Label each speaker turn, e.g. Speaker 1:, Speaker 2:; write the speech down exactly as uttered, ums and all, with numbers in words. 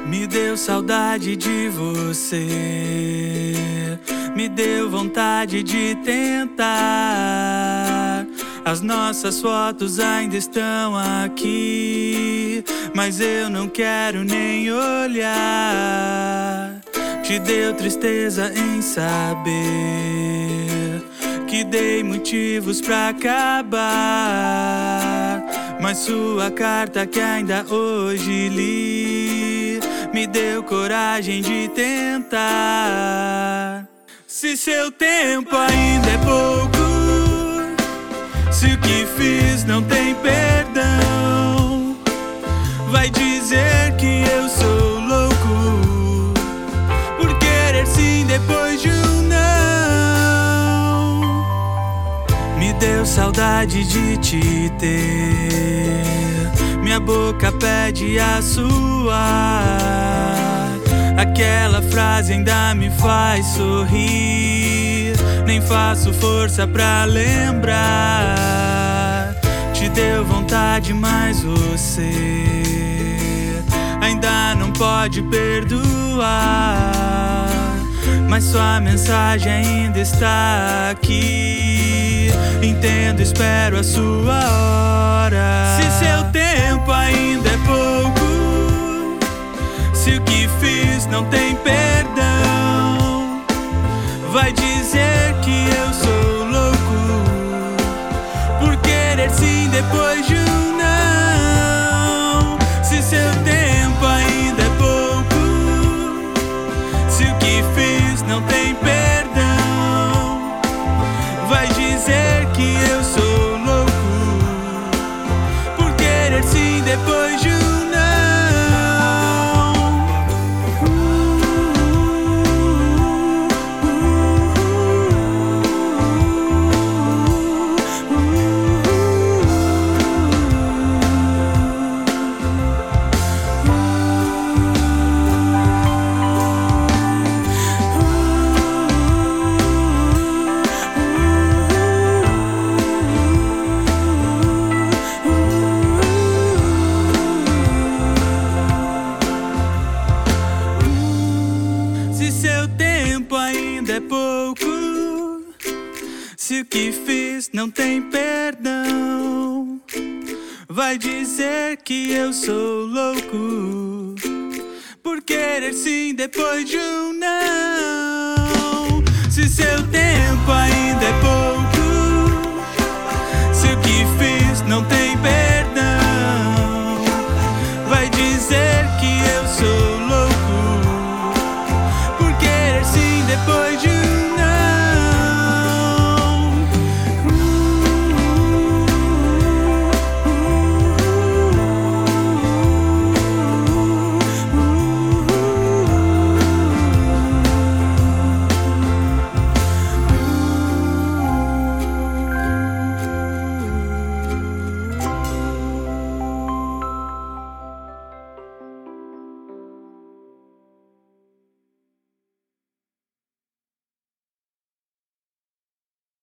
Speaker 1: Me deu saudade de você, me deu vontade de tentar. As nossas fotos ainda estão aqui, mas eu não quero nem olhar. Te deu tristeza em saber que dei motivos pra acabar, mas sua carta que ainda hoje li me deu coragem de tentar. Se seu tempo ainda é pouco, se o que fiz não tem perdão, vai dizer que eu sou louco por querer sim depois de um não. Me deu saudade de te ter, minha boca pede a suar. Aquela frase ainda me faz sorrir, nem faço força pra lembrar. Te deu vontade, mas você ainda não pode perdoar. Mas sua mensagem ainda está aqui, entendo, espero a sua hora. Se seu tempo ainda é pouco, se o que fiz não tem perdão, vai dizer que eu sou louco por querer sim depois de um não. Se seu tempo ainda é pouco, se o que fiz não tem perdão, vai dizer que eu sou louco por querer sim depois de um não. Se seu tempo ainda é pouco, se o que fiz não tem perdão, vai dizer que eu sou louco por querer sim depois de um não. Se seu tempo ainda é pouco,